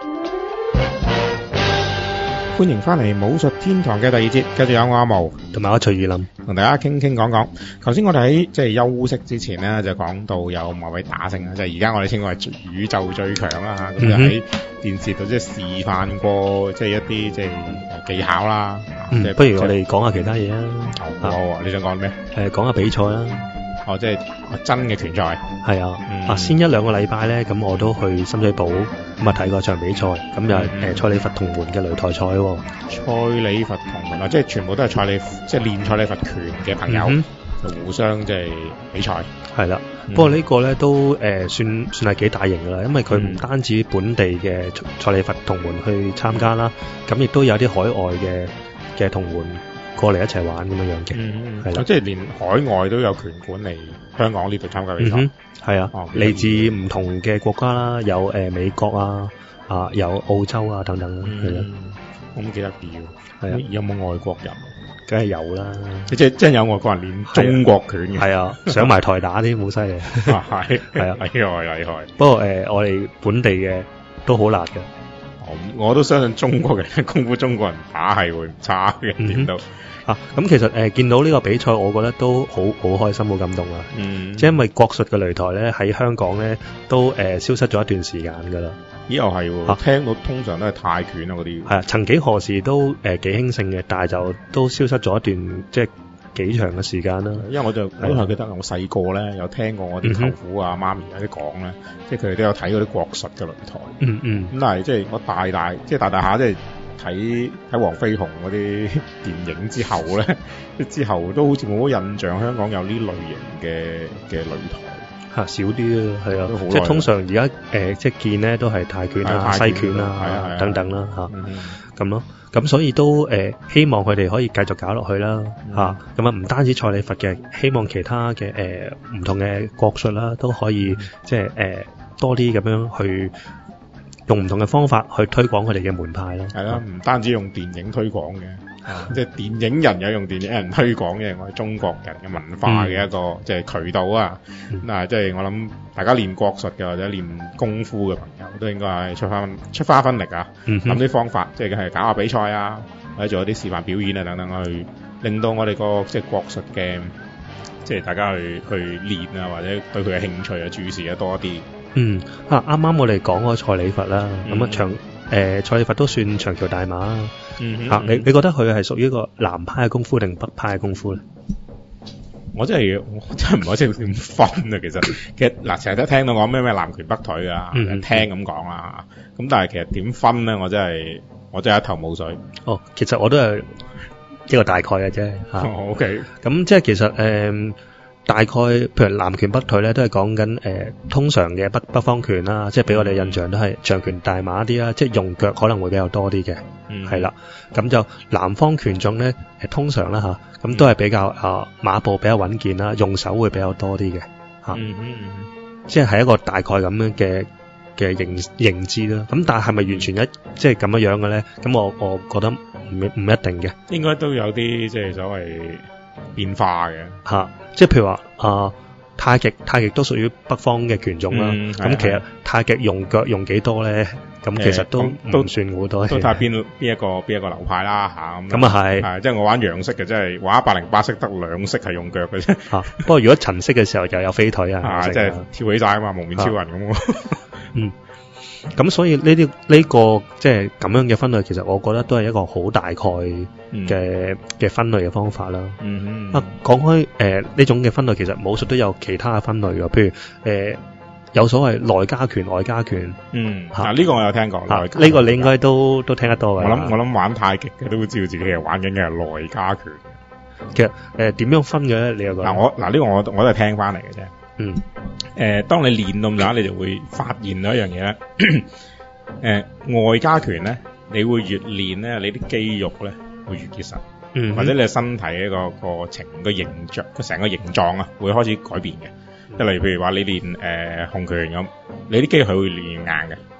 歡迎翻嚟武術天堂嘅第二節，繼續有我阿毛同埋我徐宇林同大家傾講。頭先我哋喺即係休息之前咧，就講到有某位打星啦，即係而家我哋稱為宇宙最強啦嚇，咁就喺電視度即係示範過即係一啲即係技巧啦。 不如我哋講下其他嘢啊。 好，你想講咩？ 講下比賽啦。 即係真嘅拳賽。係啊。先1-2個禮拜咧，咁我都去深水埗咁啊睇過場比賽，咁就係蔡李佛同門嘅擂台賽喎。 蔡李佛同門啊，即係全部都係即係練蔡李佛拳嘅朋友，就互相即係比賽。係啦。 不過呢個咧都算係幾大型㗎啦，因為佢唔單止本地嘅蔡李佛同門去參加啦，咁亦都有啲海外嘅同門過嚟一齊玩咁樣樣嘅。係啦， 即係連海外都有拳館嚟香港呢度參加比賽。 係啊，嚟自唔同嘅國家啦，有美國啊，有澳洲啊等等啦，係啦。 咁幾得意喎。係啊，有冇外國人？ 梗係有啦， 即係有外國人練中國拳嘅。係啊，上埋台打添，好犀利。 係啊，厲害。 不過我哋本地嘅都好辣嘅。 我都相信中國人功夫，中國人打係會唔差嘅，點都。 咁其實見到呢個比賽，我覺得都好開心，好感動啊！即係因為國術嘅擂台咧喺香港咧都消失咗一段時間㗎啦。 咦，又係喎！聽到通常都係泰拳啊嗰啲。係啊，曾幾何時都幾興盛嘅，但係就都消失咗一段即係幾長嘅時間啦。因為我都係記得我細個咧有聽過我啲舅父啊、媽咪有啲講咧，即係佢哋都有睇嗰啲國術嘅擂台。咁但係即係我大大下即係睇黃飛鴻嗰啲電影之後咧，之後都好似冇乜印象香港有呢類型嘅擂台。少啲啊，係啊，即係通常而家即係見咧都係泰拳啊、西拳啊等等啦咁咯。咁所以都希望佢哋可以繼續搞落去啦咁唔單止蔡李佛嘅，希望其他嘅唔同嘅國術啦都可以即係多啲咁樣去用唔同嘅方法去推廣佢哋嘅門派咯。係啦， 唔單止用電影推廣嘅。即係電影人有用電影人推廣嘅，我係中國人嘅文化嘅一個即係渠道啊。嗱，即係我諗大家練國術嘅或者練功夫嘅朋友都應該係出花分力啊，諗啲方法，即係搞下比賽啊，或者做一啲示範表演啊等等，去令到我哋個即係國術嘅即係大家去練啊，或者對佢嘅興趣啊注視得多啲。 啱啱我哋講過蔡李佛啦，咁蔡李佛都算長橋大馬。你覺得佢係屬於一個南派嘅功夫定北派嘅功夫咧？ 我真係唔係識點分啊！其實嗱，成日都聽到講咩南拳北腿啊，聽咁講啦。咁但係其實點分咧？我真係一頭霧水。 其實我都係一個大概嘅啫。 OK。咁即係其實大概譬如南拳北腿咧，都係講緊通常嘅北方拳啦，即係俾我哋印象都係長拳大馬啲啦，即係用腳可能會比較多啲嘅，係啦。咁就南方拳種咧，通常啦咁都係比較馬步比較穩健啦，用手會比較多啲嘅即係一個大概咁樣嘅認知啦。咁但係咪完全即係咁樣嘅咧？咁我覺得唔一定嘅， 應該都有啲即係所謂變化嘅即係譬如話太極都屬於北方嘅拳種啦。咁其實太極用腳用幾多咧？咁其實都唔算好多。 都睇下邊一個流派啦咁係即係我玩楊式嘅，即係玩108式得2式係用腳嘅啫。 不過如果陳式嘅時候就有飛腿啊， 即係跳起晒啊嘛，蒙面超人咁。 咁所以呢個即係咁樣嘅分類，其實我覺得都係一個好大概嘅分類嘅方法啦。講開呢種嘅分類，其實武術都有其他嘅分類嘅，譬如有所謂內家拳、外家拳。 呢個我有聽過。 呢個你應該都聽得多嘅。 我諗玩太極嘅都會知道自己係玩緊嘅係內家拳。 其實點樣分嘅咧？你又覺得？ 呢個我都係聽翻嚟嘅啫。當你練到咁上下，你就會發現到一樣嘢咧。外家拳咧，你會越練咧，你啲肌肉咧會越結實，或者你嘅身體一個形象，成個形狀啊，會開始改變嘅。即係例如譬如話你練紅拳咁，你啲肌肉係會練硬嘅。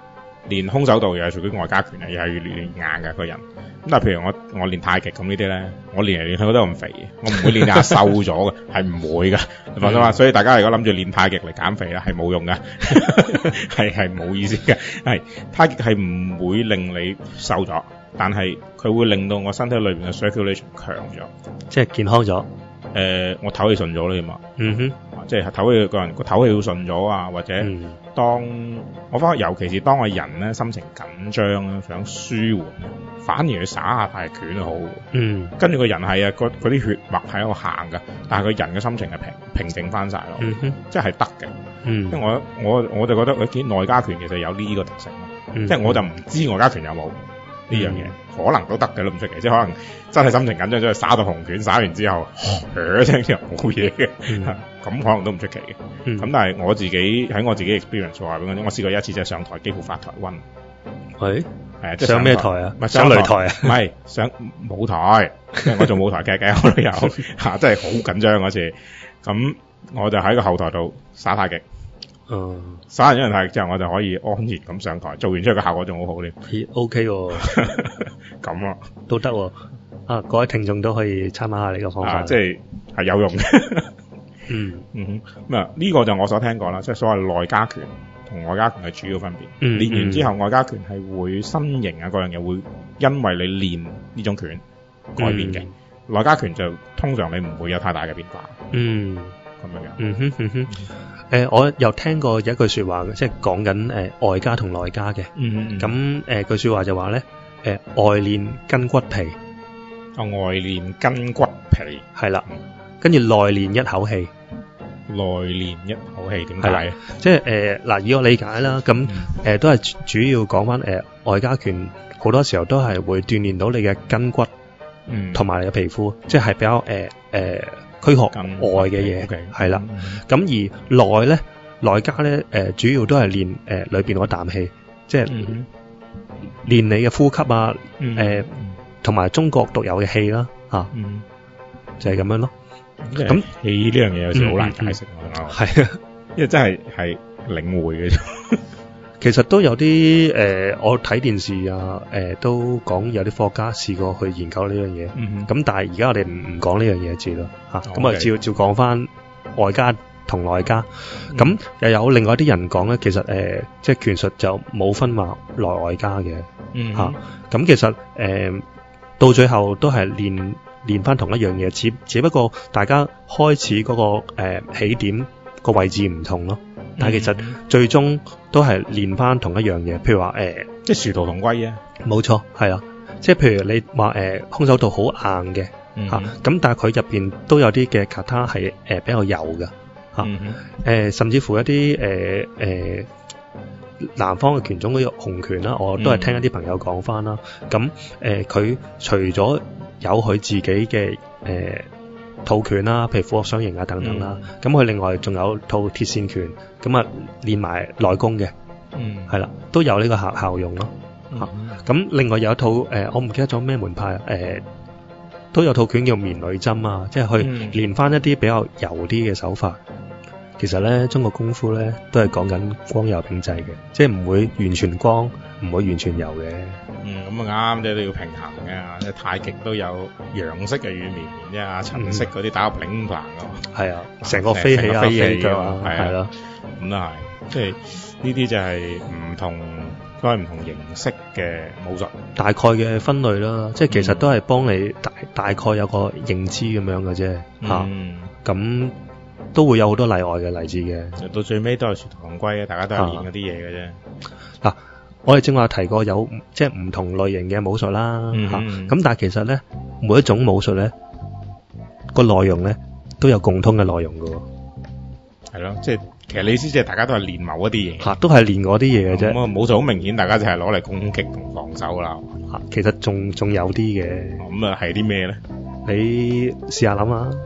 練空手道又係屬於外家拳，又係要練硬嘅個人。咁但係譬如我練太極咁呢啲咧，我練嚟練去都咁肥，我唔會練下瘦咗嘅，係唔會㗎。你放心啦，所以大家如果諗住練太極嚟減肥咧，係冇用㗎，係冇意思嘅。係太極係唔會令你瘦咗，但係佢會令到我身體裏邊嘅 circulation 強咗， 即係健康咗。 我唞氣順咗啦嘛。即係唞氣個人個唞氣會順咗啊，或者當我發覺尤其是當個人咧心情緊張咧，想舒緩咧，反而去耍下太極拳好。跟住個人係嗰啲血脈喺度行㗎，但係個人嘅心情係平靜翻晒咯。即係得嘅。因為我就覺得佢內家拳其實有呢個特性咯。即係我就唔知外家拳有冇呢樣嘢，可能都得嘅都唔出奇。即係可能真係心情緊張，即係耍到紅拳，耍完之後一聲之後冇嘢嘅。咁可能都唔出奇嘅。咁但係我自己喺我自己 experience 話俾我聽，我試過一次就係上台幾乎發台瘟。 係即係上咩台啊？ 上擂台啊？ 唔係上舞台，因為我做舞台劇嘅，我都有真係好緊張嗰次。咁我就喺個後台度耍太極。耍完一樣太極之後，我就可以安然咁上台，做完之後個效果仲好好添。 OK 喎。 咁啊， 都得喎。各位聽眾都可以參考下你個方法。 即係有用嘅。呢個就我所聽過啦，即係所謂內家拳同外家拳嘅主要分別。練完之後，外家拳係會身形啊，各樣嘢會因為你練呢種拳改變嘅。內家拳就通常你唔會有太大嘅變化。咁樣。 我又聽過有一句說話嘅，即係講緊外家同內家嘅。咁句說話就話咧，外練筋骨皮。 外練筋骨皮。係啦。 跟住內練一口氣。 內練一口氣點解？ 即係嗱，以我理解啦，咁都係主要講翻外家拳好多時候都係會鍛煉到你嘅筋骨，同埋你嘅皮膚，即係比較軀殼外嘅嘢，係啦。咁而內咧，內家咧主要都係練裏邊嗰啖氣，即係練你嘅呼吸啊，同埋中國獨有嘅氣啦，就係咁樣咯。 咁氣呢樣嘢有時好難解釋， 係啊， 因為真係領會嘅啫。 其實都有啲我睇電視啊，都講有啲科學家試過去研究呢樣嘢。咁但係而家我哋唔講呢樣嘢住咯，咁啊照講翻外家同內家。咁又有另外一啲人講咧，其實即係拳術就冇分話內外家嘅。咁其實到最後都係練翻同一樣嘢，只不過大家開始嗰個起點個位置唔同咯。但係其實最終都係練翻同一樣嘢，譬如話即係殊途同歸啊！ 冇錯，係啦。即係譬如你話空手道好硬嘅咁但係佢入邊都有啲嘅 kata 係比較柔嘅甚至乎一啲南方嘅拳種嗰啲紅拳啦，我都係聽一啲朋友講翻啦。咁佢除咗有佢自己嘅套拳啦，譬如虎鶴雙形啊等等啦，咁佢另外仲有套鐵線拳，咁啊練埋內功嘅，係啦，都有呢個效用咯。咁另外有一套我唔記得咗咩門派都有套拳叫棉女針啊，即係去練翻一啲比較柔啲嘅手法。其實咧，中國功夫咧都係講緊光柔並濟嘅，即係唔會完全光，唔會完全柔嘅。 咁啊啱，即係都要平衡嘅。即係太極都有陽式嘅軟綿綿啫，陳式嗰啲打個擰棚咯。係啊， 成個飛起啊，飛起腳啊，係咯。 咁都係，即係呢啲就係唔同，都係唔同形式嘅武術。 大概嘅分類啦，即係其實都係幫你大概有個認知咁樣嘅啫。咁都會有好多例外嘅例子嘅。 到最尾都係殊途同歸嘅，大家都係練嗰啲嘢嘅啫。 嗱，我哋正話提過有即係唔同類型嘅武術啦。咁但係其實咧，每一種武術咧個內容咧都有共通嘅內容嘅。 係咯，即係其實你意思即係大家都係練某一啲嘢。 都係練嗰啲嘢嘅啫。 武術好明顯，大家就係攞嚟攻擊同防守啦。 其實仲有啲嘅。 咁啊係啲咩咧？ 你試下諗下。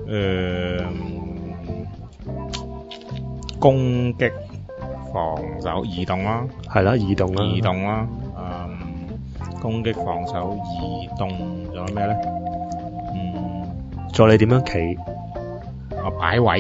攻擊、防守、移動啦， 係啦，移動啦，攻擊、防守、移動，仲有咩咧？ 助你點樣企？ 擺位，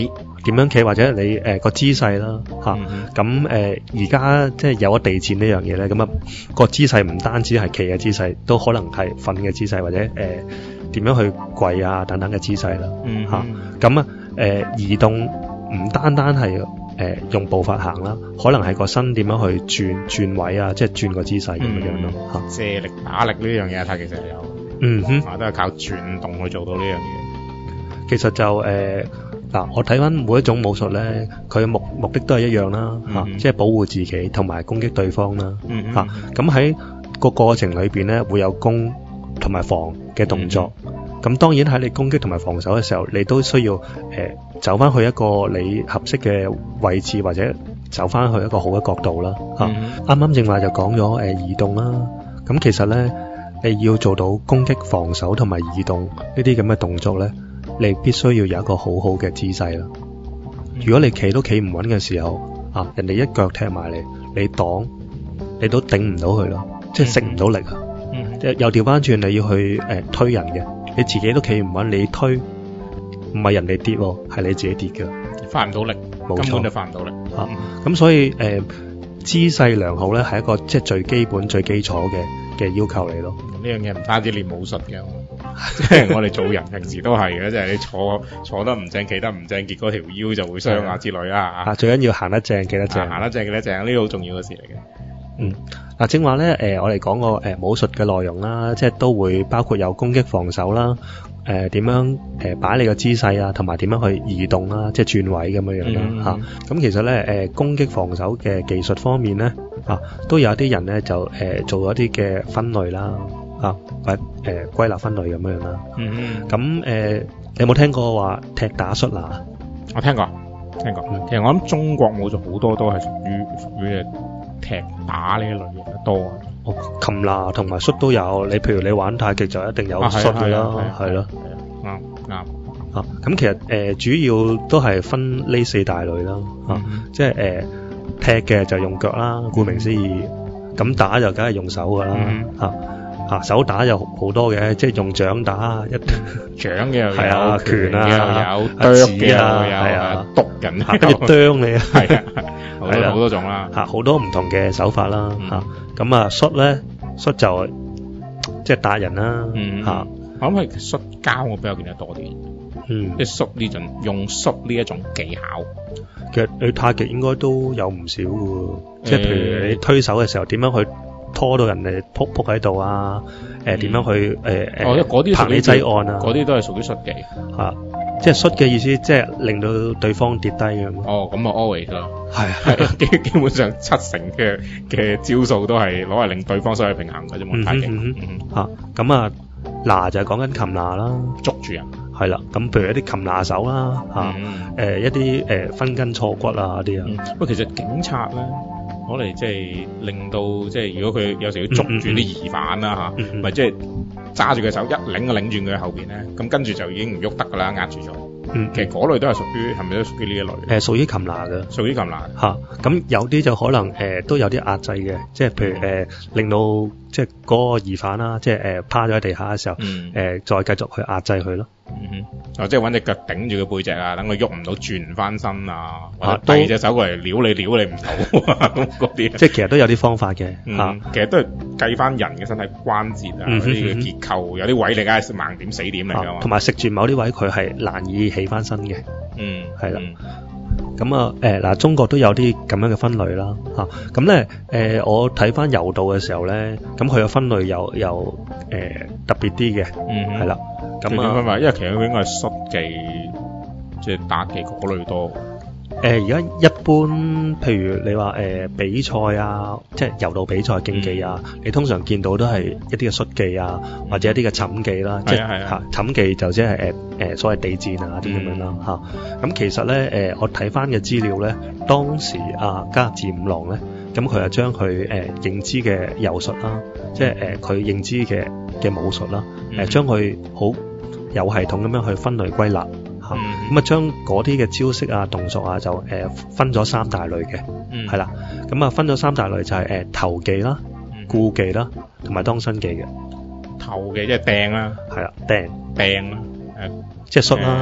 點樣企或者你個姿勢啦嚇。咁而家即係有咗地墊呢樣嘢咧，咁個姿勢唔單止係企嘅姿勢，都可能係瞓嘅姿勢或者點樣去跪啊等等嘅姿勢啦嚇。咁移動唔單單係用步伐行啦，可能係個身點樣去轉位啊，即係轉個姿勢咁樣咯嚇。 借力打力呢樣嘢睇其實有，都係靠轉動去做到呢樣嘢。 其實就我睇翻每一種武術咧，佢嘅目的都係一樣啦嚇，即係保護自己同埋攻擊對方啦嚇。咁喺個過程裏邊咧，會有攻同埋防嘅動作。咁當然喺你攻擊同埋防守嘅時候，你都需要走翻去一個你合適嘅位置，或者走翻去一個好嘅角度啦嚇。啱啱正話就講咗移動啦。咁其實咧，你要做到攻擊、防守同埋移動呢啲咁嘅動作咧，你必須要有一個好好嘅姿勢啦。如果你企都企唔穩嘅時候人哋一腳踢埋嚟，你擋你都頂唔到佢咯，即係食唔到力啊。又調翻轉，你要去推人嘅，你自己都企唔穩，你推唔係人哋跌喎，係你自己跌嘅， 發唔到力，根本就發唔到力。 咁所以姿勢良好咧，係一個即係最基本最基礎嘅要求嚟咯。 呢樣嘢唔單止練武術嘅，即係我哋做人平時都係嘅，即係你坐得唔正，企得唔正，結果條腰就會傷啊之類啦。 最緊要行得正，企得正， 行得正，企得正，呢個好重要嘅事嚟嘅。 正話咧，我哋講個武術嘅內容啦，即係都會包括有攻擊、防守啦，點樣擺你個姿勢啊，同埋點樣去移動啦，即係轉位咁樣啦嚇。咁其實咧攻擊防守嘅技術方面咧都有啲人咧就做咗啲嘅分類啦或者歸納分類咁樣啦。咁你有冇聽過話踢打摔拿？ 我聽過。其實我諗中國武術好多都係屬於踢打呢一類嘢多。 擒拿同埋摔都有。你譬如你玩太極就一定有摔嘅啦，係咯。啱。咁其實主要都係分呢四大類啦。即係踢嘅就用腳啦，顧名思義。咁打就梗係用手噶啦。手打有好多嘅，即係用掌打， 掌嘅又有， 拳啊， 有剁嘅又有，篤緊， 跟住啄你， 係好多種啦， 好多唔同嘅手法啦，咁摔咧，摔就即係打人啦， 我諗係摔跤我比較見得多啲，即係摔呢種用摔呢一種技巧， 其實你太極應該都有唔少嘅，即係譬如你推手嘅時候點樣去拖到人哋撲喺度啊？點樣去拍你擠按啊？ 嗰啲都係屬於摔技即係摔嘅意思，即係令到對方跌低咁。 咁啊 always 咯，係基本上70%嘅招數都係攞嚟令對方失去平衡嘅啫嘛。太極咁拿就係講緊擒拿啦， 捉住人係啦。咁譬如一啲擒拿手啦，一啲分筋錯骨啊嗰啲啊。 不過其實警察咧，攞嚟即係令到即係如果佢有時要捉住啲疑犯啦咪即係揸住佢手一擰就擰住佢後邊咧，咁跟住就已經唔喐得噶啦，壓住咗。其實嗰類都係屬於係咪都屬於呢一類？屬於擒拿嘅，屬於擒拿咁有啲就可能都有啲壓制嘅，即係譬如令到即係嗰個疑犯啦，即係趴咗喺地下嘅時候，再繼續去壓制佢咯。即係揾隻腳頂住個背脊啊，等佢喐唔到，轉唔翻身啊，或者第二隻手過嚟撩你唔到咁嗰啲。即係其實都有啲方法嘅其實都係計翻人嘅身體關節啊，嗰啲嘅結構，有啲位你梗係盲點死點嚟㗎嘛。同埋食住某啲位佢係難以起翻身嘅。係啦。咁中國都有啲咁樣嘅分類啦。咁咧我睇翻柔道嘅時候咧，咁佢嘅分類又特別啲嘅。係啦。咁點分法？因為其實佢應該係摔技，即係打技嗰類多。而家一般，譬如你話比賽啊，即係柔道比賽競技啊，你通常見到都係一啲嘅摔技啊，或者一啲嘅寢技啦。即係寢技就即係所謂地戰啊啲咁樣啦。咁其實咧我睇翻嘅資料咧，當時加治五郎咧，咁佢就將佢認知嘅柔術啦，即係佢認知嘅武術啦，將佢好有系統咁樣去分類歸納咁將嗰啲嘅招式啊動作啊就分咗三大類嘅。係啦，咁分咗三大類就係頭技啦、顧技啦同埋當身技嘅。頭技即係掟啦，係啦，掟啦，即係摔啦，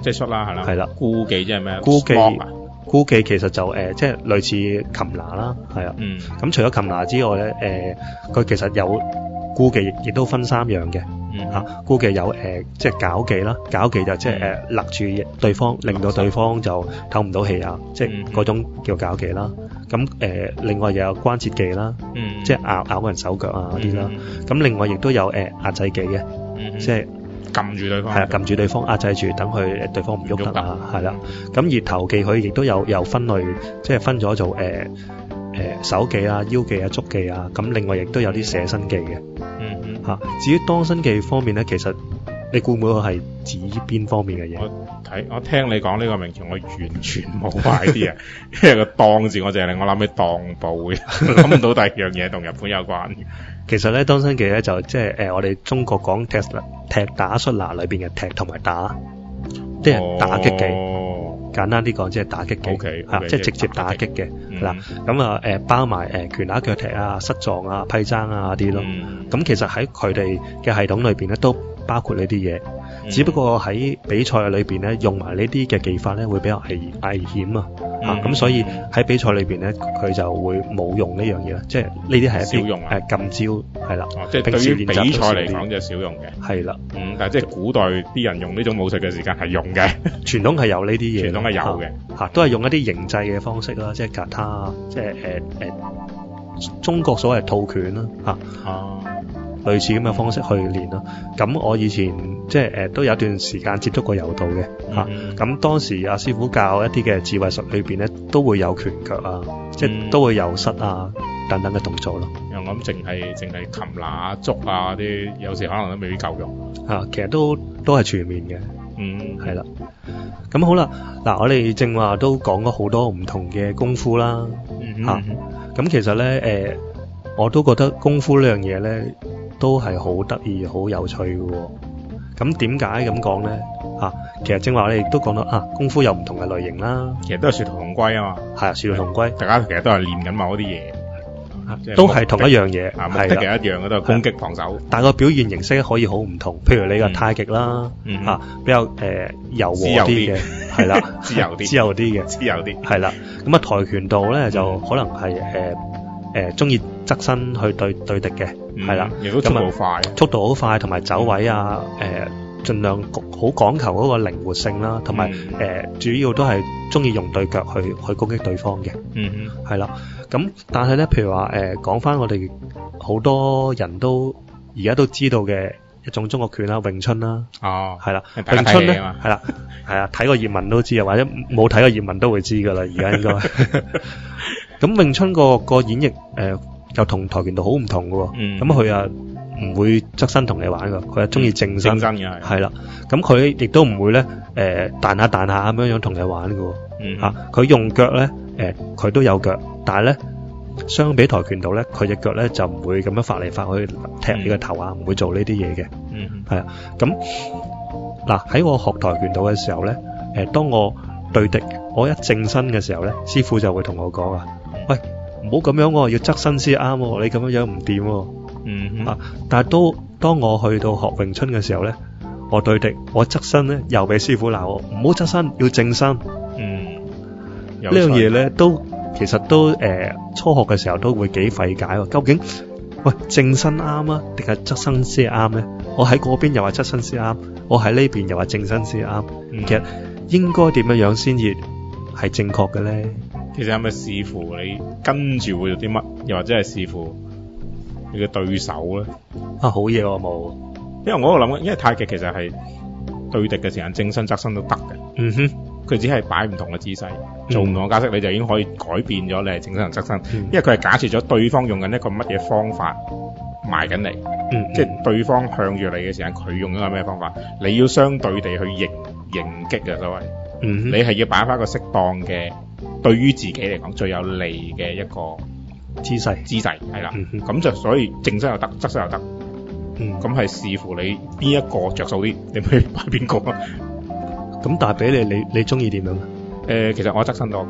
即係摔啦，係啦。 係啦。 箍技即係咩？ 箍技 Smock 啊。 箍技其實就即係類似擒拿啦，係啊。咁除咗擒拿之外咧，佢其實有箍技亦都分3樣嘅。箍技有即係絞技啦，絞技就即係勒住對方，令到對方就唞唔到氣啊，即係嗰種叫絞技啦。咁另外又有關節技啦，即係咬人手腳啊嗰啲啦。咁另外亦都有壓制技嘅，即係撳住對方。係啊， 撳住對方壓制住，等佢對方唔喐得啊，係啦。咁而頭技佢亦都有分類，即係分咗做手技啊、腰技啊、足技啊。咁另外亦都有啲捨身技嘅。至於當身技方面咧，其實你估唔估係指邊方面嘅嘢？ 我聽你講呢個名詞，我完全冇 idea 啊！因為個當字我淨係令我諗起當鋪嘅，諗唔到第二樣嘢同日本有關嘅。 其實咧，當身技咧就即係我哋中國講踢打摔拿裏邊嘅踢同埋打，即係打擊技。簡單啲講，即係打擊技，即係直接打擊嘅。嗱，咁包埋拳打腳踢啊、膝撞啊、劈踭啊啲咯。咁其實喺佢哋嘅系統裏邊咧，都包括呢啲嘢。只不過喺比賽裏邊咧，用埋呢啲嘅技法咧，會比較危險啊。咁所以喺比賽裏邊咧，佢就會冇用呢樣嘢啦。即係呢啲係一啲禁招，係啦。即係對於比賽嚟講就少用嘅。係啦。 但係即係古代啲人用呢種武術嘅時間係用嘅。 傳統係有呢啲嘢。 傳統係有嘅。 都係用一啲形制嘅方式啦，即係格他啊，即係中國所謂套拳啦，類似咁嘅方式去練啦。咁我以前即係都有一段時間接觸過柔道嘅，咁當時阿師傅教一啲嘅自衛術裏邊咧，都會有拳腳啊，即係都會有膝啊等等嘅動作咯。 我諗淨係擒拿捉啊啲，有時可能都未必夠用。 其實都係全面嘅。係啦。咁好啦，嗱，我哋正話都講咗好多唔同嘅功夫啦。咁其實咧，我都覺得功夫呢樣嘢咧，都係好得意、好有趣嘅喎。咁點解咁講咧？其實正話我哋都講到功夫有唔同嘅類型啦。 其實都係殊途同歸啊嘛。 係啊，殊途同歸。 大家其實都係練緊某啲嘢。 都係同一樣嘢， 目的係一樣嘅，都係攻擊防守。 但係個表現形式可以好唔同，譬如你個太極啦，比較柔和啲嘅，係啦， 自由啲嘅， 係啦。咁跆拳道咧就可能係中意側身去對敵嘅，係啦。 亦都速度快， 速度好快，同埋走位啊，盡量好講求嗰個靈活性啦，同埋主要都係中意用對腳去攻擊對方嘅，係啦。咁但係咧，譬如話講翻我哋好多人都而家都知道嘅一種中國拳啦，詠春啦，係啦，詠春咧係啦，係啊，睇過葉問都知啊，或者冇睇過葉問都會知噶啦，而家應該。咁詠春個演繹又同跆拳道好唔同嘅喎，咁佢啊唔會側身同你玩㗎，佢係中意正身嘅， 係啦。咁佢亦都唔會咧彈下咁樣同你玩㗎喎，佢用腳咧佢都有腳，但係咧相比跆拳道咧，佢隻腳咧就唔會咁樣發嚟發去踢你個頭啊，唔會做呢啲嘢嘅，係啊。咁嗱喺我學跆拳道嘅時候咧，當我對敵我一正身嘅時候咧，師傅就會同我講啊，喂，唔好咁樣喎，要側身先啱喎，你咁樣唔掂喎。但係當我去到學詠春嘅時候咧，我對敵我側身咧，又俾師傅鬧我，唔好側身，要正身。呢樣嘢咧其實都初學嘅時候都會幾費解喎。究竟喂正身啱啊，定係側身先啱咧？我喺嗰邊又話側身先啱，我喺呢邊又話正身先啱。其實應該點樣先至係正確嘅咧？ 其實係咪視乎你跟住會做啲乜，又或者係視乎你嘅對手咧？ 好嘢我冇， 因為我喺度諗，因為太極其實係對敵嘅時間正身側身都得嘅。佢只係擺唔同嘅姿勢，做唔同嘅架式，你就已經可以改變咗你係正身同側身。因為佢係假設咗對方用緊一個乜嘢方法埋緊你，即係對方向住你嘅時間，佢用緊個咩方法，你要相對地去迎擊嘅所謂。你係要擺翻一個適當嘅，對於自己嚟講最有利嘅一個姿勢係啦。咁就所以正身又得，側身又得。咁係視乎你邊一個着數啲，你咪擺邊個啊？ 咁但係俾你中意點樣？ 其實我側身多嘅。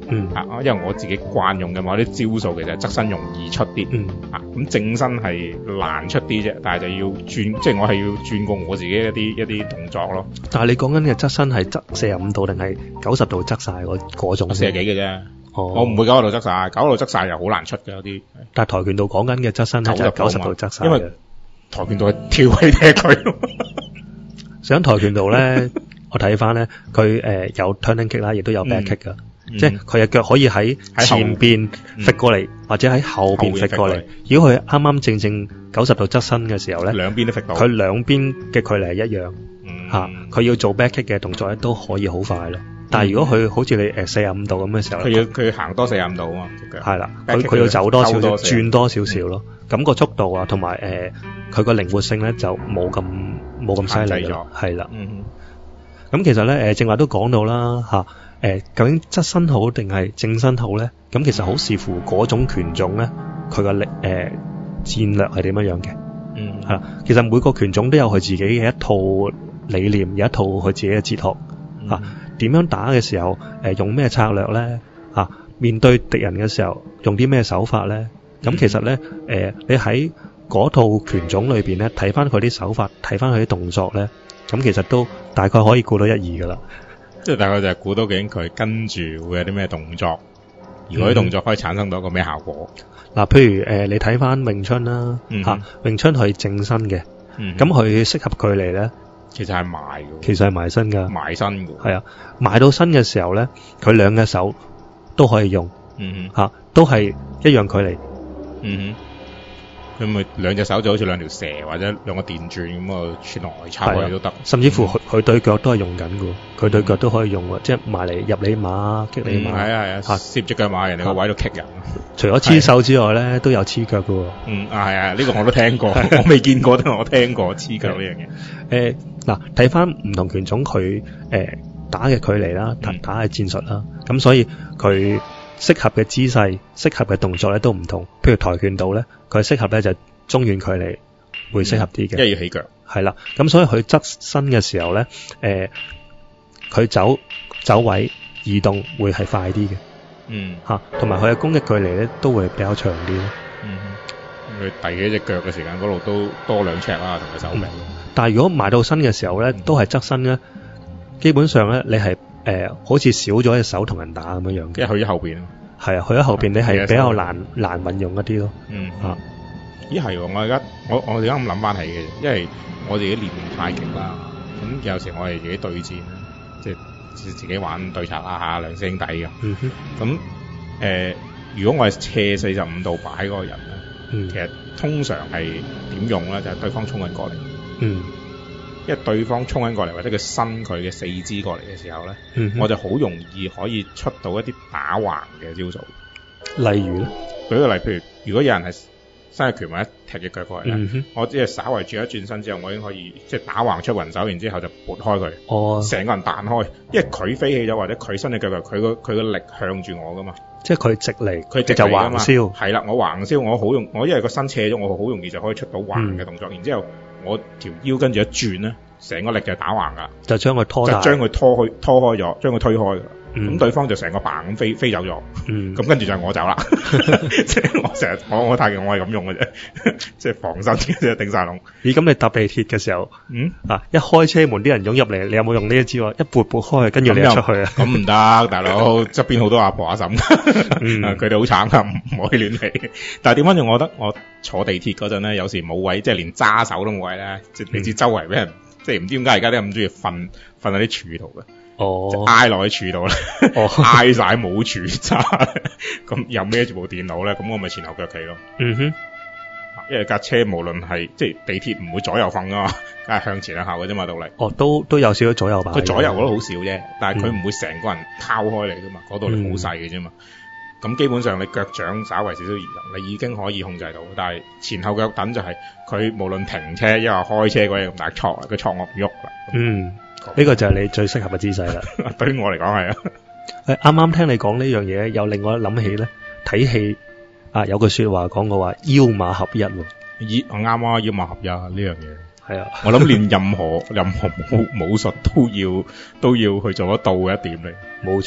因為我自己慣用嘅某啲招數其實側身容易出啲，咁正身係難出啲啫，但係就要轉，即係我係要轉過我自己一啲動作咯。 但係你講緊嘅側身係側45度定係90度側晒嗰種 ？40幾嘅啫。我唔會90度側晒，90度側晒又好難出嘅有啲。 但係跆拳道講緊嘅側身係90度側晒， 因為跆拳道係跳起踢佢。 上跆拳道咧，我睇翻咧，佢有 turning kick 啦，亦都有 back kick 噶，即係佢嘅腳可以喺前邊揈過嚟，或者喺後邊揈過嚟。如果佢啱啱正90度側身嘅時候咧， 兩邊都揈到， 佢兩邊嘅距離係一樣佢要做 back kick 嘅動作咧都可以好快咯。但係如果佢好似你45度咁嘅時候， 佢行多45度啊嘛， 係啦，佢要走多少少，轉多少少咯。咁個速度啊，同埋佢個靈活性咧就冇咁犀利咯，係啦。咁其實咧正話都講到啦究竟側身好定係正身好咧？咁其實好視乎嗰種拳種咧，佢個戰略係點樣嘅。係啦，其實每個拳種都有佢自己嘅一套理念，有一套佢自己嘅哲學點樣打嘅時候用咩策略咧？面對敵人嘅時候用啲咩手法咧？咁其實咧你喺嗰套拳種裏邊咧睇翻佢啲手法，睇翻佢啲動作咧，咁其實都大概可以估到一二噶啦。 即係大概就係估到究竟佢跟住會有啲咩動作，如果啲動作可以產生到一個咩效果。 譬如你睇翻詠春啦，詠春係正身嘅，咁佢適合距離咧， 其實係埋嘅， 其實係埋身㗎， 埋身嘅， 係啊，埋到身嘅時候咧，佢兩隻手都可以用，都係一樣距離， 佢咪兩隻手就好似兩條蛇或者兩個電鑽咁啊，穿來插去都得， 甚至乎佢對腳都係用緊㗎，佢對腳都可以用喎，即係埋嚟入你馬、擊你馬， 係啊，攝隻腳埋人哋個位度棘人。 除咗黐手之外咧，都有黐腳㗎喎。 係啊，呢個我都聽過，我未見過，但係我聽過黐腳呢樣嘢。 睇翻唔同拳種佢打嘅距離啦，打嘅戰術啦，咁所以佢適合嘅姿勢、適合嘅動作咧都唔同。譬如跆拳道咧，佢適合咧就中遠距離會適合啲嘅， 因為要起腳。係啦，咁所以佢側身嘅時候咧，佢走位移動會係快啲嘅，同埋佢嘅攻擊距離咧都會比較長啲咯。 佢第幾隻腳嘅時間嗰度都多2尺啦，同佢手臂。 但係如果埋到身嘅時候咧，都係側身咧，基本上咧你係好似少咗隻手同人打咁樣樣嘅， 因為去咗後邊。係啊，去咗後邊你係比較難運用一啲咯。 咦係喎，我而家咁諗翻起嘅，因為我自己練太極啦，咁有時我哋自己對戰啦，即係自己玩對策啦兩兄弟嘅。咁如果我係斜45度擺嗰個人咧，其實通常係點用咧？就係對方衝緊過嚟。因為對方衝緊過嚟，或者佢伸佢嘅四肢過嚟嘅時候咧，我就好容易可以出到一啲打橫嘅招數。 例如咧， 舉個例，譬如如果有人係伸隻拳或者踢隻腳過嚟咧，我只係稍為轉一轉身之後，我已經可以即係打橫出雲手，然之後就撥開佢，成個人彈開。因為佢飛起咗，或者佢伸隻腳，佢個力向住我噶嘛。即係佢直嚟，佢就橫燒。 係啦，我橫燒，我因為個身斜咗，我好容易就可以出到橫嘅動作。然之後我條腰跟住一轉咧，成個力就係打橫噶，就將佢拖開咗，將佢推開。咁對方就成個棒咁飛走咗。咁跟住就係我走啦。即係我成日我太極我係咁用嘅啫，即係防身即係頂晒籠。咦？咁你搭地鐵嘅時候，一開車門啲人湧入嚟，你有冇用呢一招啊？一撥開，跟住你就出去啊？咁唔得，大佬側邊好多阿婆阿嬸，佢哋好慘噶，唔可以亂嚟。但係點解我覺得我坐地鐵嗰陣咧，有時冇位，即係連揸手都冇位咧，即係你知周圍俾人，即係唔知點解而家啲人咁中意瞓喺啲柱度嘅。挨落去柱度咧，挨晒冇柱揸，咁又孭住部電腦咧，咁我咪前後腳企咯。因為架車無論係即係地鐵唔會左右瞓噶嘛，梗係向前向後嘅啫嘛，道理。都有少少左右吧。佢左右嗰都好少啫，但係佢唔會成個人拋開嚟噶嘛，嗰度力好細嘅啫嘛。咁基本上你腳掌稍為少少移動，你已經可以控制到。但係前後腳等就係佢無論停車因為開車嗰嘢咁大挫，佢挫我唔喐啦。呢個就係你最適合嘅姿勢啦。對於我嚟講係啊。啱啱聽你講呢樣嘢，又令我諗起咧睇戲有句說話講過話腰馬合一喎。我啱啊，腰馬合一呢樣嘢。係啊，我諗練任何武術都要去做得到嘅一點嚟。冇錯。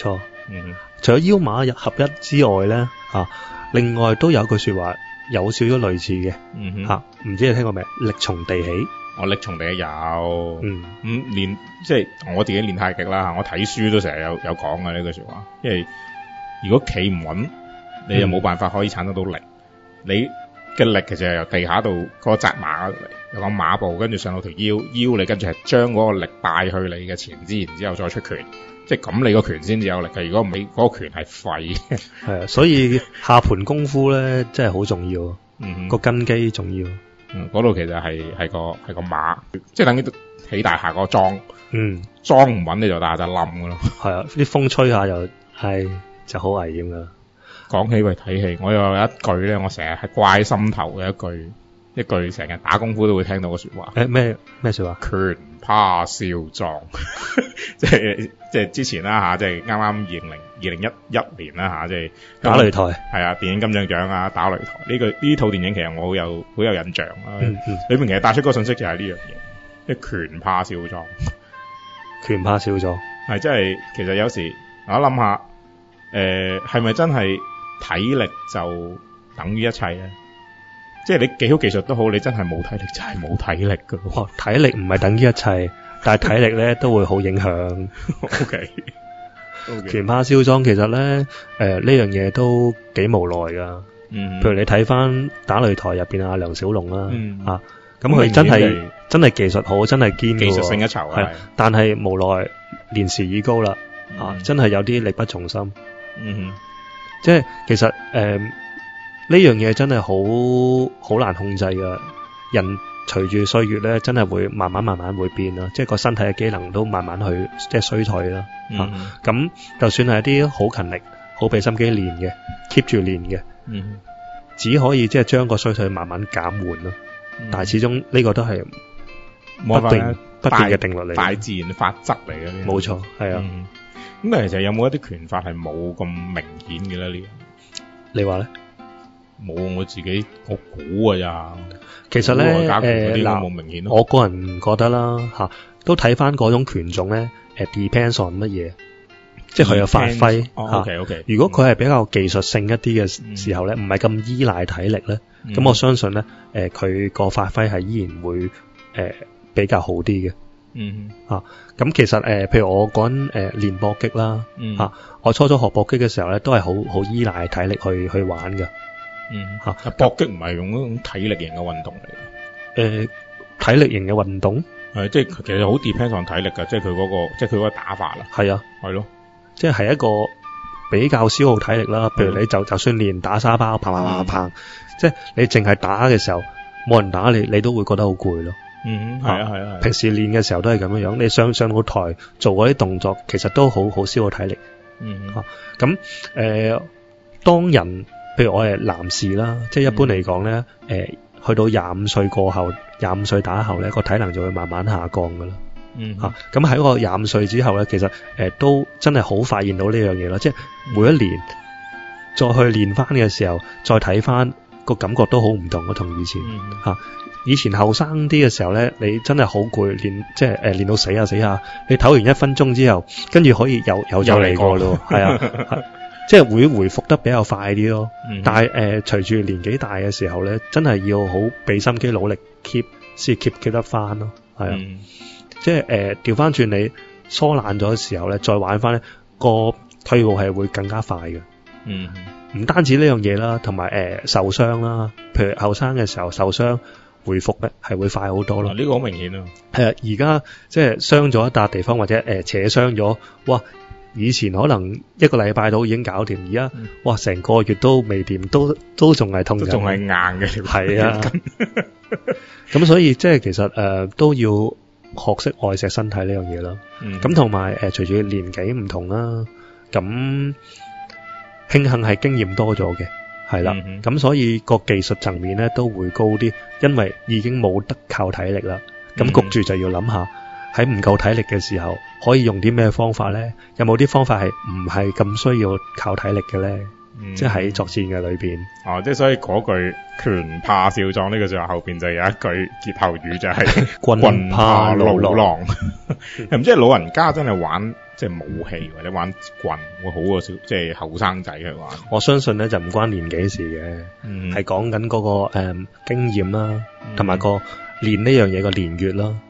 除咗腰馬合一之外咧，另外都有句說話有少少類似嘅，唔知你聽過未？力從地起。 我力從地起有，練即係我自己練太極啦，我睇書都成日有講嘅呢句說話，因為如果企唔穩，你就冇辦法可以產生到力，你嘅力其實係由地下度嗰個紮馬嗰度嚟，有個馬步跟住上到條腰你跟住係將嗰個力帶去你嘅前肢，然之後再出拳，即係咁你個拳先至有力嘅。如果唔係嗰個拳係廢嘅。係啊， 所以下盤功夫咧真係好重要，個根基重要。 嗰度其實係個馬，即係等於起大廈個樁，樁唔穩你就大廈就冧噶咯。係啊， 啲風吹下就好危險噶啦。 講起睇戲，我又有一句咧，我成日係掛心頭嘅一句成日打功夫都會聽到嘅說話。 咩說話？ 拳怕少壯，即係之前啦吓，即係啱啱2011年啦吓，即係打擂台。係啊，電影金像獎啊，打擂台呢套電影其實我好有印象啦。裏面其實帶出個信息就係呢樣嘢，即係拳怕少壯。 拳怕少壯係即係其實有時我諗下，係咪真係體力就等於一切咧？即係你幾好技術都好，你真係冇體力就係冇體力噶咯。 體力唔係等於一切，但係體力咧都會好影響。 OK， 拳怕少壯其實咧，呢樣嘢都幾無奈噶。譬如你睇翻打擂台入邊阿梁小龍啦，咁佢真係技術好，真係堅嘅， 技術性一籌係。 但係無奈年事已高啦，真係有啲力不從心。即係其實呢樣嘢真係好難控制噶，人隨住歲月咧，真係會慢慢會變啦，即係個身體嘅機能都慢慢去即係衰退啦。咁就算係一啲好勤力、好俾心機練嘅 ，keep 住練嘅，只可以即係將個衰退慢慢減緩咯。但係始終呢個都係不變嘅定律嚟， 大自然法則嚟嘅。 冇錯，係啊。 咁但係其實有冇一啲拳法係冇咁明顯嘅咧？呢樣你話咧？ 冇，我自己我估啊咋。 其實咧， 冇明顯咯。 我個人覺得啦，都睇翻嗰種拳種咧，depends on 乜嘢，即係佢嘅發揮。 OK。 如果佢係比較技術性一啲嘅時候咧，唔係咁依賴體力咧，咁我相信咧，佢個發揮係依然會比較好啲嘅。咁其實譬如我嗰陣練搏擊啦，我初學搏擊嘅時候咧，都係好依賴體力去玩㗎。 搏擊唔係用嗰種體力型嘅運動嚟。 體力型嘅運動係即係其實好 depend on 體力㗎，即係佢嗰個打法啦。 係啊， 係咯， 即係一個比較消耗體力啦。譬如你就算練打沙包，砰，即係你淨係打嘅時候，冇人打你都會覺得好攰咯。 係啊。 平時練嘅時候都係咁樣，你上到台做嗰啲動作，其實都好消耗體力。咁當人譬如我係男士啦，即係一般嚟講咧，去到25歲過後，25歲打後咧，個體能就會慢慢下降噶啦。咁喺個25歲之後咧，其實都真係好發現到呢樣嘢啦。即係每一年再去練翻嘅時候，再睇翻個感覺都好唔同咯，同以前。以前後生啲嘅時候咧，你真係好攰，即係練到死下，你唞完1分鐘之後，跟住可以又再嚟過咯。係啊。即係會回復得比較快啲咯，但係隨住年紀大嘅時候咧，真係要好俾心機努力 keep 得翻咯，係啊，即係調翻轉你疏懶咗嘅時候咧，再玩翻咧，個退步係會更加快嘅。唔單止呢樣嘢啦，同埋受傷啦，譬如後生嘅時候受傷，回復咧係會快好多咯。 呢個好明顯啊。 係啊，而家即係傷咗一笪地方或者扯傷咗，哇！以前可能1個禮拜到已經搞掂，而家哇成個月都未掂，都仲係痛緊， 仲係硬嘅。 係啊，咁所以即係其實都要學識愛惜身體呢樣嘢啦。咁同埋隨住年紀唔同啦，咁慶幸係經驗多咗嘅，係啦。咁所以個技術層面咧都會高啲，因為已經冇得靠體力啦。咁焗住就要諗下。喺唔夠體力嘅時候，可以用啲咩方法咧？有冇啲方法係唔係咁需要靠體力嘅咧？即係喺作戰嘅裏邊。 即係所以嗰句拳怕少壯呢個就話後邊就有一句歇後語就係棍怕老狼。唔知係老人家真係玩即係武器或者玩棍會好過即係後生仔去玩。 我相信咧就唔關年紀事嘅，係講緊嗰個經驗啦，同埋個練呢樣嘢個年月啦。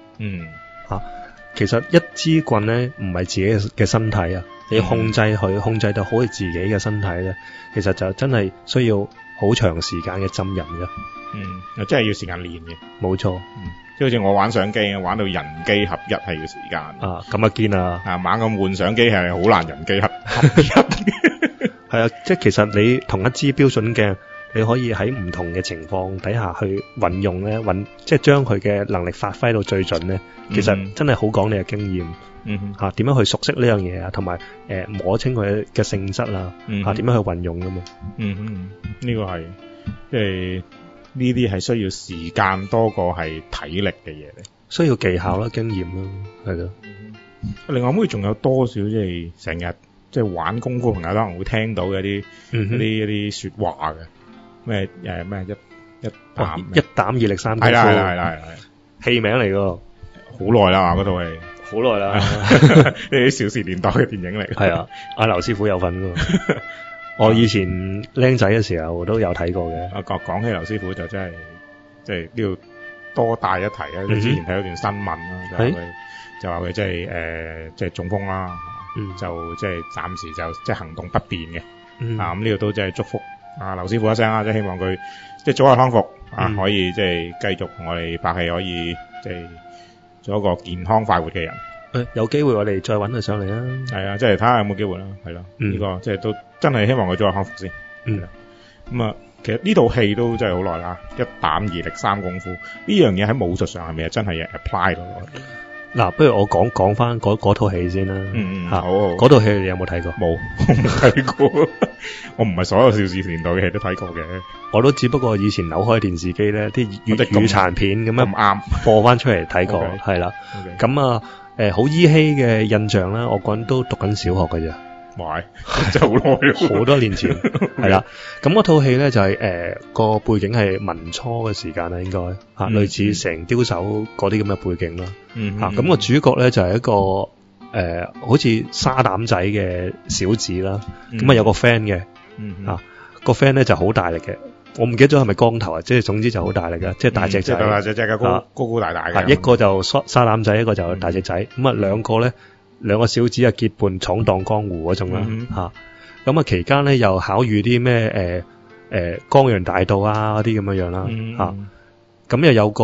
其實一支棍咧唔係自己嘅身體啊，你要控制佢，控制到好似自己嘅身體咧，其實就真係需要好長時間嘅浸淫嘅。 真係要時間練嘅。 冇錯。 即係好似我玩相機，玩到人機合一係要時間。 咁啊堅啊！ 猛咁換相機係好難人機合一。 係啊，即係其實你同一支標準鏡，你可以喺唔同嘅情況底下去運用咧，即係將佢嘅能力發揮到最盡咧。其實真係好講你嘅經驗。點樣去熟悉呢樣嘢啊，同埋摸清佢嘅性質啊，點樣去運用㗎嘛。 呢個係即係呢啲係需要時間多過係體力嘅嘢咧， 需要技巧啦、經驗啦，係咯。 另外可唔可以仲有多少即係成日即係玩功夫朋友可能會聽到嘅一啲說話嘅咩咩一膽二力三功夫， 係戲名嚟㗎， 好耐啦嗰套戲， 好耐啦， 呢啲小時年代嘅電影嚟。 係啊，阿劉師傅有份㗎。我以前僆仔嘅時候都有睇過嘅。 講起劉師傅就真係即係呢度多帶一提啊！之前睇咗段新聞啦，就話佢即係即係中風啦，就即係暫時就即係行動不便嘅。咁呢度都即係祝福劉師傅一聲啦，即係希望佢即係早日康復可以即係繼續同我哋拍戲，可以即係做一個健康快活嘅人。 有機會我哋再揾佢上嚟啦。係啊，即係睇下有冇機會啦，係咯。呢個即係都真係希望佢早日康復先。咁其實呢套戲都真係好耐啦，一膽二力三功夫呢樣嘢喺武術上係咪真係 apply 到落去？ 嗱，不如我講翻嗰套戲先啦。 好。 嗰套戲你有冇睇過？ 冇，我冇睇過。我唔係所有邵氏年代嘅戲都睇過嘅。 我都只不過以前扭開電視機咧，啲粵語殘片咁樣啱播翻出嚟睇過，係啦。咁好依稀嘅印象啦，我個人都讀緊小學嘅啫。 哇，真係好耐， 好多年前係啦。咁嗰套戲咧就係個背景係民初嘅時間啦，應該類似成刁手嗰啲咁嘅背景啦。咁個主角咧就係一個好似沙膽仔嘅小子啦。咁有個 friend 嘅，個 friend 咧就好大力嘅。我唔記得咗係咪光頭啊，即係總之就好大力嘅，即係大隻仔， 大隻嘅高大嘅。 一個就沙膽仔，一個就大隻仔。咁兩個小子結伴闖蕩江湖嗰種啦。咁期間咧又巧遇啲咩江洋大盜啊嗰啲咁樣啦。咁又有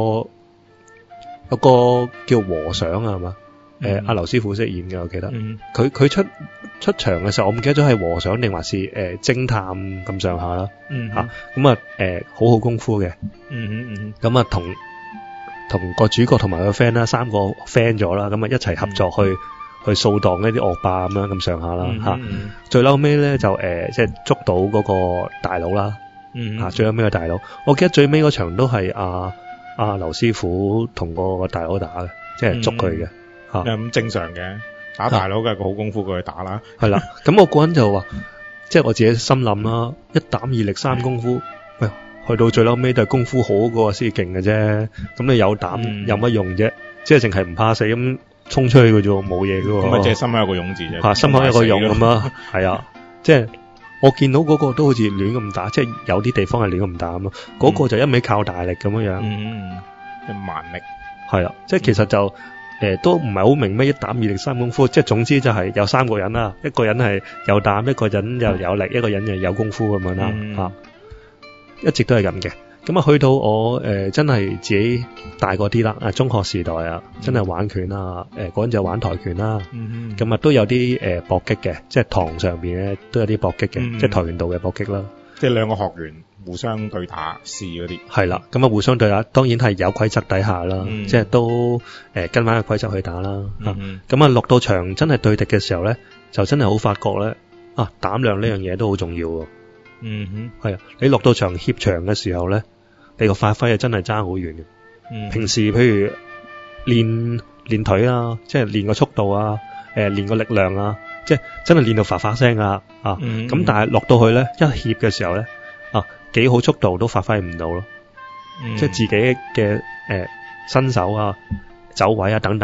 個叫和尚啊，係嘛？阿劉師傅飾演嘅，我記得。佢出場嘅時候，我唔記得咗係和尚定還是偵探咁上下啦。好好功夫嘅。咁同個主角同埋個 friend 啦，三個 friend 咗啦，咁一齊合作去掃蕩一啲惡霸咁樣咁上下啦。最嬲尾咧就即係捉到嗰個大佬啦。最嬲尾個大佬，我記得最尾嗰場都係阿劉師傅同個大佬打嘅，即係捉佢嘅。 咁正常嘅，打大佬嘅個好功夫過去打啦。 係啦，咁我個人就話，即係我自己心諗啦，一膽二力三功夫，喂，去到最嬲尾都係功夫好嗰個先勁嘅啫。咁你有膽有乜用啫？即係淨係唔怕死咁衝出去嘅啫，冇嘢嘅喎。 咁即係心口有個勇字啫。 心口有個勇咁啊，係啊，即係我見到嗰個都好似亂咁打，即係有啲地方係亂咁打咁咯。嗰個就一味靠大力咁樣。 即係蠻力。 係啊，即係其實就。都唔係好明咩一膽二力三功夫，即係總之就係有三個人啦，一個人係有膽，一個人又有力，一個人又有功夫咁樣啦。一直都係咁嘅。咁去到我真係自己大個啲啦，中學時代啊，真係玩拳啊，嗰陣就玩跆拳啦。咁都有啲搏擊嘅，即係堂上邊咧都有啲搏擊嘅，即係跆拳道嘅搏擊啦。 即係兩個學員互相對打試嗰啲。係啦，咁互相對打，當然係有規則底下啦，即係都跟翻個規則去打啦。咁落到場真係對敵嘅時候咧，就真係好發覺咧，膽量呢樣嘢都好重要喎。係啊，你落到場協場嘅時候咧，你個發揮真係爭好遠嘅。平時譬如練腿啊，即係練個速度啊，練個力量啊，即係真係練到發發聲啊。咁但係落到去咧，一協嘅時候咧，幾好速度都發揮唔到咯。即係自己嘅身手啊、走位啊等等咧，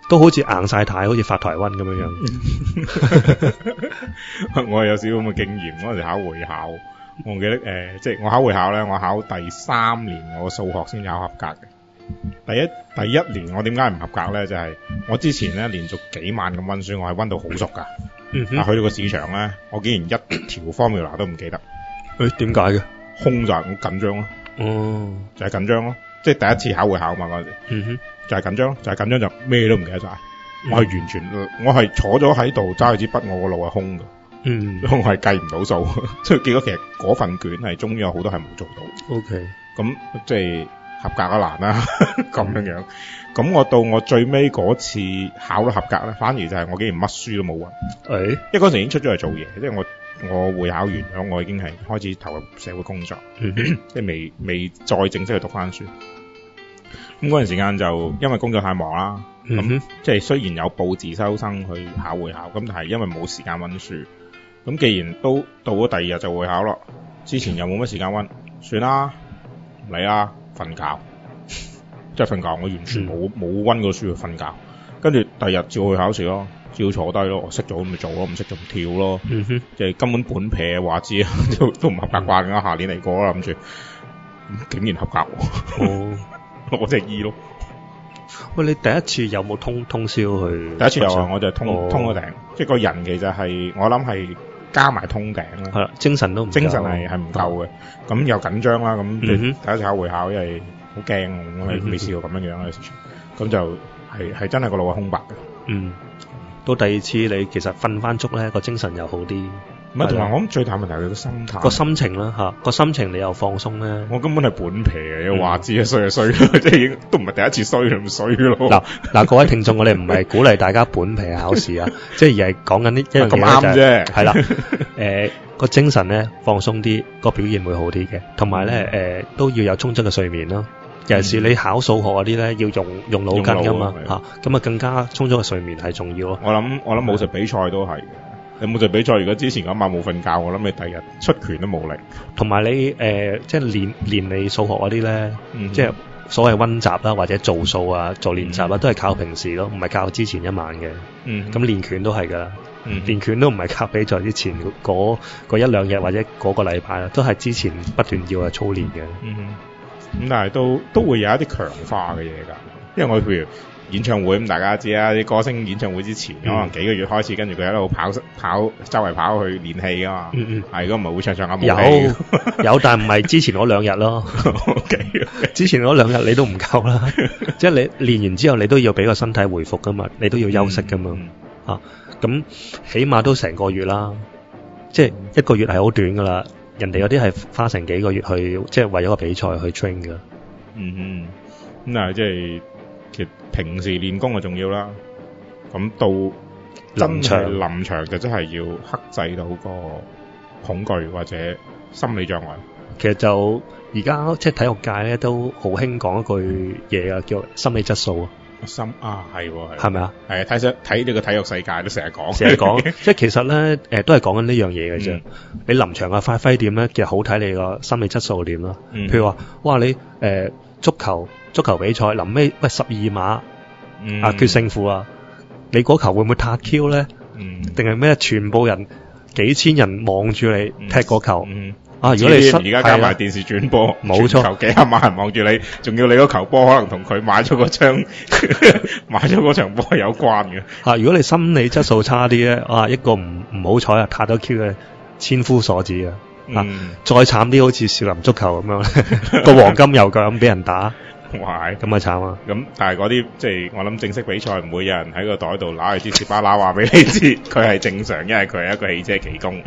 都好似硬晒太，好似發台灣咁樣樣。 我有少少咁嘅經驗，嗰陣時考會考，我記得即係我考會考咧，我考第3年我數學先考合格嘅。第一年我點解唔合格咧？就係我之前咧連續幾晚咁溫書，我係溫到好熟㗎。但去到個市場咧，我竟然一條 formula 都唔記得。 點解嘅？ 空就係好緊張咯。就係緊張咯。即係第一次考會考嘛嗰陣時。就係緊張咯，就係緊張就咩都唔記得晒。我係完全，我係坐咗喺度揸住支筆，我個腦係空㗎。我係計唔到數，所以結果其實嗰份卷係終於有好多係冇做到。 OK， 咁即係合格都難啦，咁樣樣。咁我到我最尾嗰次考到合格咧，反而就係我竟然乜書都冇溫。因為嗰陣時已經出咗嚟做嘢，即係我會考完咗，我已經係開始投入社會工作，即係未再正式去讀翻書。咁嗰段時間就因為工作太忙啦，咁即係雖然有報自修生去考會考，咁但係因為冇時間溫書。咁既然都到咗第2日就會考咯，之前又冇乜時間溫，算啦，唔理啦，瞓覺，即係瞓覺。我完全冇溫過書去瞓覺，跟住第2日照去考試咯，照坐低咯，我識咗咁咪做咯，唔識就唔跳咯，即係根本本撇話知都唔合格慣㗎，下年嚟過啦諗住，竟然合格喎，攞隻 E 咯。 喂，你第一次有冇通宵去？ 第一次有啊，我就通咗頂，即係個人其實係我諗係加埋通頂啦。係啦， 精神都唔夠， 精神係唔夠嘅。咁又緊張啦，咁第一次考會考，因為好驚，我係未試過咁樣樣嘅事情。咁就係真係個腦係空白嘅。 到第2次你其實瞓翻足咧，個精神又好啲。 唔係，同埋我諗最大問題係個心態。 個心情啦嚇，個心情你又放鬆咧。 我根本係本皮嘅，話知啊衰就衰咯，即係已經都唔係第一次衰咁衰咯。 嗱，各位聽眾，我哋唔係鼓勵大家本皮考試啊，即係而係講緊呢一樣嘢咁啱啫。 係啦，個精神咧放鬆啲，個表現會好啲嘅，同埋咧都要有充足嘅睡眠咯。尤其是你考數學嗰啲咧，要用腦筋噶嘛嚇，咁啊更加充足嘅睡眠係重要咯。 我諗武術比賽都係嘅。你武術比賽如果之前嗰晚冇瞓覺，我諗你第日出拳都冇力。同埋你即係練你數學嗰啲咧，即係所謂溫習啦，或者做數啊、做練習啦，都係靠平時咯，唔係靠之前一晚嘅。咁練拳都係㗎，練拳都唔係靠比賽之前嗰1-2日或者嗰個禮拜啦，都係之前不斷要操練嘅。 咁但係都會有一啲強化嘅嘢㗎，因為我譬如演唱會咁，大家知啦，啲歌星演唱會之前可能幾個月開始，跟住佢喺度跑周圍跑去練戲㗎嘛。係，如果唔係會唱下舞戲。 有，但係唔係之前嗰2日咯。之前嗰2日你都唔夠啦，即係你練完之後，你都要俾個身體回復㗎嘛，你都要休息㗎嘛。咁起碼都成個月啦，即係1個月係好短㗎啦。人哋有啲係花成幾個月去，即係為咗個比賽去 train 㗎。 咁但係即係其實平時練功就重要啦。咁到臨場就真係要克制到個恐懼或者心理障礙。 其實就而家即係體育界咧都好興講一句嘢啊，叫心理質素啊。係咪啊？ 係啊，睇呢個體育世界都成日講， 即係其實咧都係講緊呢樣嘢嘅啫。你臨場嘅發揮點咧，其實好睇你個心理質素點啦。譬如話，哇你足球比賽臨尾12碼啊決勝負啊，你嗰球會唔會撻 Q 咧？定係咩？全部人幾千人望住你踢嗰球。如果你而家加埋電視轉播， 冇錯， 球幾廿萬人望住你，仲要你嗰球波可能同佢買咗嗰場波有關嘅。 如果你心理質素差啲咧，一個唔好彩啊，撻咗 Q 嘅千夫所指啊。再慘啲，好似少林足球咁樣個黃金右腳咁俾人打。 哇！ 咁啊慘啊！ 咁但係嗰啲即係我諗正式比賽唔會有人喺個袋度揦住支士巴拿話俾你知，佢係正常，因為佢係一個汽車技工。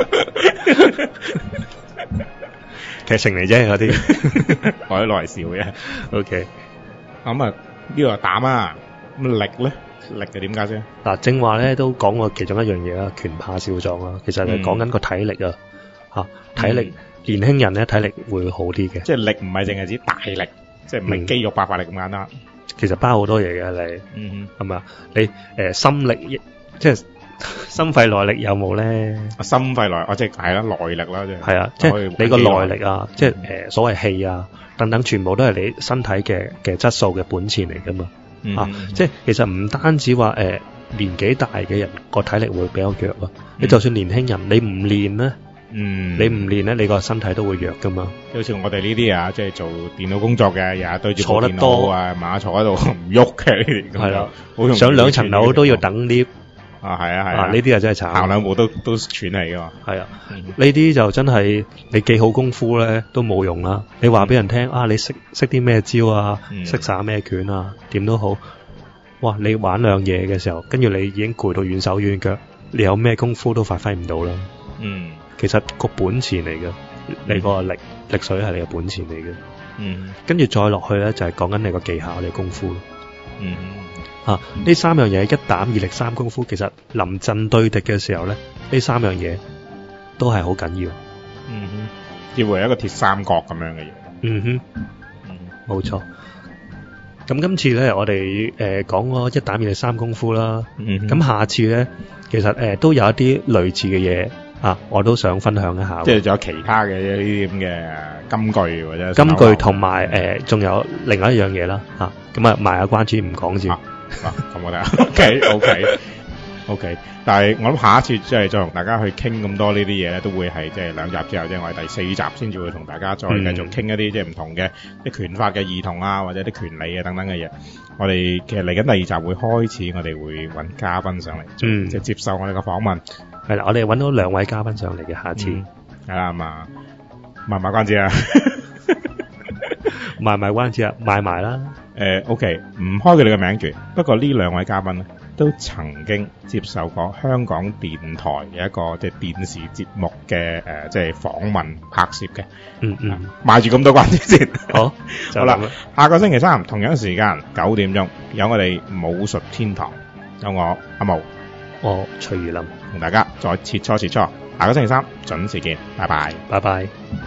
劇情嚟啫嗰啲， 我都攞嚟笑嘅。 OK， 咁呢個膽啊，咁力咧，力係點解啫？ 嗱，正話咧都講過其中一樣嘢啦，拳怕少壯啊，其實係講緊個體力啊，體力年輕人咧體力會好啲嘅， 即係力唔係淨係指大力，即係唔係肌肉爆發力咁簡單， 其實包好多嘢嘅你，係咪啊？你心力即係。心肺耐力有冇咧？ 心肺耐，即係係啦，耐力啦， 係啊，即係你個耐力啊，即係所謂氣啊等等，全部都係你身體嘅質素嘅本錢嚟噶嘛。 即係其實唔單止話年紀大嘅人個體力會比較弱啊，你就算年輕人你唔練咧。你唔練咧，你個身體都會弱噶嘛。 好似我哋呢啲啊，即係做電腦工作嘅，日日對住坐得多啊，馬坐喺度唔喐嘅呢啲。 係啦，上2層樓都要等 lift。 啊，係啊， 呢啲啊真係慘。 行2步都喘氣噶嘛。 係啊，呢啲就真係你記好功夫咧都冇用啦。你話俾人聽啊，你識啲咩招啊，識耍咩拳啊，點都好。哇，你玩兩嘢嘅時候，跟住你已經攰到軟手軟腳，你有咩功夫都發揮唔到啦。其實個本錢嚟嘅，你個力水係你嘅本錢嚟嘅。跟住再落去咧，就係講緊你個技巧、你功夫。呢3樣嘢，一膽、2力、3功夫，其實臨陣對敵嘅時候咧，呢3樣嘢都係好緊要。 要為一個鐵三角咁樣嘅嘢。 冇錯。咁今次咧，我哋講咗一膽、2力、3功夫啦。咁下次咧，其實都有一啲類似嘅嘢。我都想分享一下。 即係仲有其他嘅呢啲咁嘅金句或者金句，同埋仲有另外一樣嘢啦。咁賣下關子唔講住。 咁我哋OK。但係我諗下一次即係再同大家去傾咁多呢啲嘢咧，都會係即係2集之後，即係我哋第4集先至會同大家再繼續傾一啲即係唔同嘅啲拳法嘅異同啊，或者啲拳理啊等等嘅嘢。我哋其實嚟緊第2集會開始，我哋會揾嘉賓上嚟，即係接受我哋嘅訪問。 係啦，我哋揾到2位嘉賓上嚟嘅，下次係啦嘛，賣關子啊， 賣關子啊，賣埋啦。 OK， 唔開佢哋嘅名住。不過呢2位嘉賓咧，都曾經接受過香港電台嘅一個即係電視節目嘅即係訪問拍攝嘅。賣住咁多關子先。好啦，下個星期3同樣時間9點鐘有我哋武術天堂，有我阿毛， 我徐如林， 同大家再切磋。下個星期3準時見，拜拜。